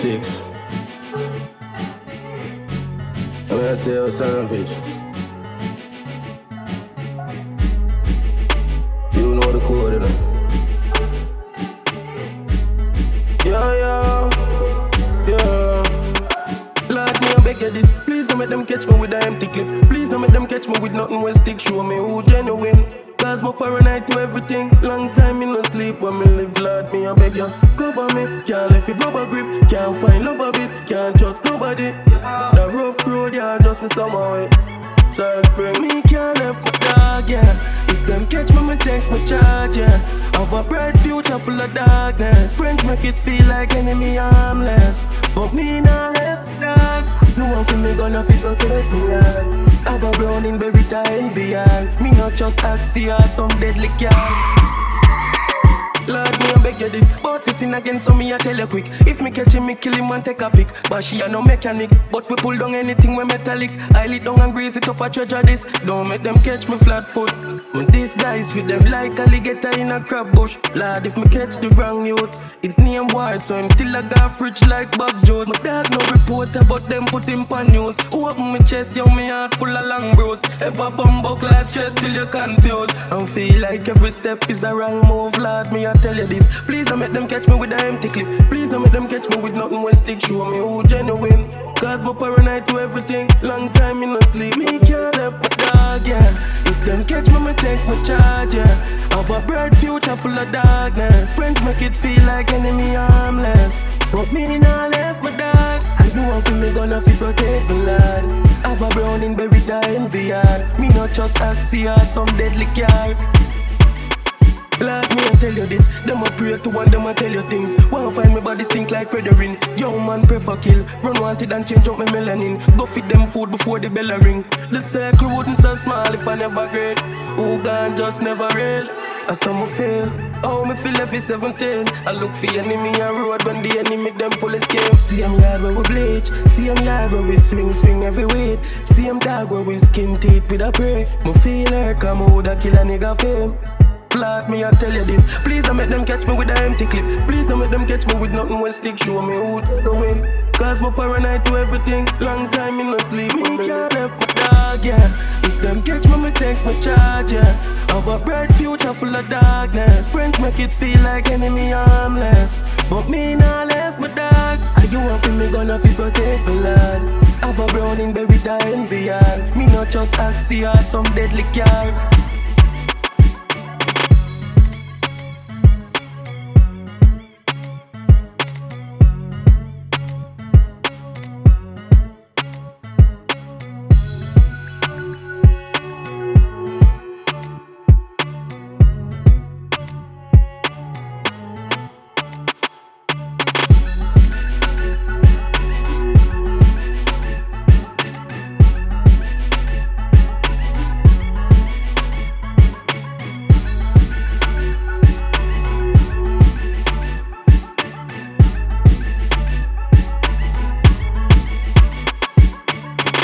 6. I'm gonna say, oh, son of a bitch. You know the code, you know. Yeah. Lord, me, I beg you this. Please don't make them catch me with an empty clip. Please don't make them catch me with nothing when stick. Show me who genuine. Cause my paranoid to everything. Long time in no sleep when me live, Lord, me, I beg you. Cover me, can't let it rubber grip. Can't find love a bit, can't trust nobody. The rough road, yeah, just for summer way. Salt Spring, me can't left my dog, yeah. If them catch me, me take my charge, yeah. Have a bright future full of darkness. Friends make it feel like enemy harmless. But me not left dog. You want to me gonna fit okay to yeah. Have a browning berry to envy, yeah. Me not just axial, some deadly car. Lord, me I beg you this. But this in again, so me I tell you quick. If me catch him, me kill him and take a pic. But she a no mechanic. But we pull down anything we metallic. I lit down and grease it up a treasure this. Don't make them catch me flat foot. When these guys with them like alligator in a crab bush. Lord, if me catch the wrong youth, it name war, so him still a got fridge like Bob Joes. My dog no reporter, but them put him pan news. Open my chest, yo, me heart full of long bros. Ever bumbo class stress till you confused. And feel like every step is a wrong move. Lord, me I tell you this. Please don't make them catch me with an empty clip. Please don't make them catch me with nothing when stick. Show me who genuine. Cause my paranoid to everything. Long time in no sleep. Me can't left my dog, yeah. If them catch me, me take my charge, yeah. Have a bright future full of darkness. Friends make it feel like enemy harmless. But me not left my dog. And you want feel me gonna feel protect me, lad. Have a browning berry to envy, yard. Me not just axial, some deadly car. Lord, me I tell you this. Them a pray to one, them a tell you things. Wanna find me body stink like Predarin. Young man prefer kill. Run wanted and change up my melanin. Go feed them food before the bell a ring. The circle wouldn't so small if I never great. Who gone just never real. I saw me fail. Oh, me feel every 17. I look for enemy on road when the enemy them full escape. See them yard where we bleach. See them yard where we swing every weight. See them dog where we skin teeth with a prey. Me feel her come out a kill a nigga fame. Lord, me I tell you this. Please don't make them catch me with an empty clip. Please don't make them catch me with nothing when stick. Show me who the win. Cause my paranoid to everything. Long time in no sleep. Me can't left my dog, yeah. If them catch me, me take my charge, yeah. Have a bright future full of darkness. Friends make it feel like enemy harmless. But me not left my dog. And you want feel me gonna feel protect me, lad. Have a browning berry to envy, yard. Me not just axial, some deadly car.